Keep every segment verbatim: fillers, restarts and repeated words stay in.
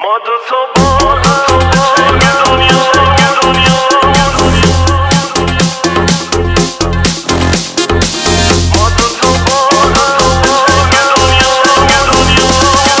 ما دو تا با هم قشنگ دنیا دنیا ما دو تا با هم قشنگ دنیا دنیا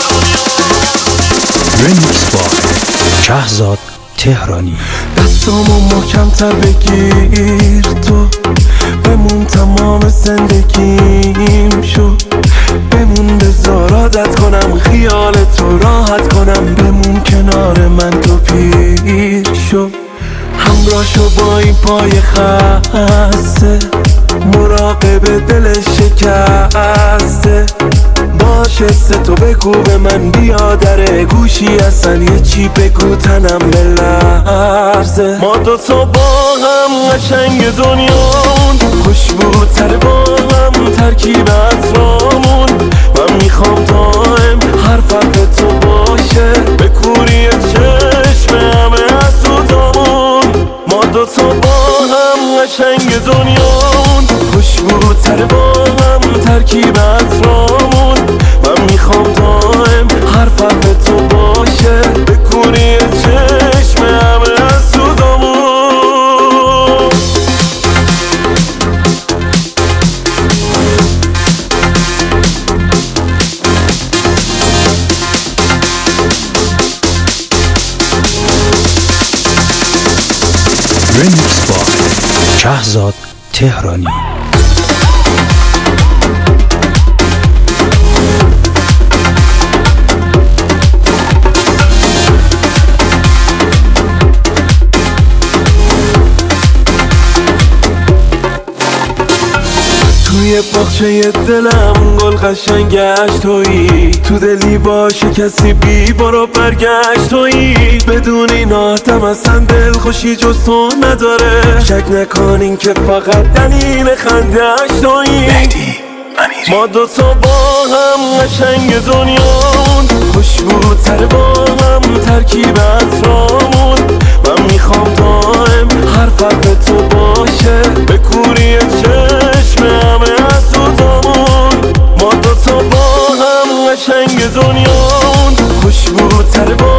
رمیکس با شهزاد تهرانی. دستامو محکم‌تر بگیر تو، بمون تمام زندگیم شو، بمون بذار عادت کنم خیال تو راحت کنم، بمون کنار من تو پیر شو، همراه شو با این پای خسته، مراقب دل شکسته باشه، سه تو بگو به من بیا در گوشی اصلا یه چی بگو تنم بلرزه. ما دوتا با هم قشنگ دنیامون، خوشبوتر با هم ترکیب اطرامون، من میخوام دائم هر فرق تو باشه به کوری چشم همه حسودامون. ما دوتا با هم قشنگ دنیامون، خوشبوتر با هم ترکیب اطرامون، من میخوام دائم هر فرق تو باشه به کوری چشم همه حسودامون. رمیکس با شهزاد تهرانی. توی باغچه دلم گل قشنگش تویی، تو دلی باشه کسی بی برو برگشت تویی، بدون این آدم اصلا دل خوشی جز تو نداره، شک نکنین که فقط دلیل خنده‌اش تویی. ما دوتا با هم قشنگ دنیامون، خوشبوتر با هم ترکیب اطرامون، من میخوام دائم هر فرق تو باشه به کوری چشم همه حسودامون. ما دوتا با هم قشنگ دنیامون، خوشبوتر با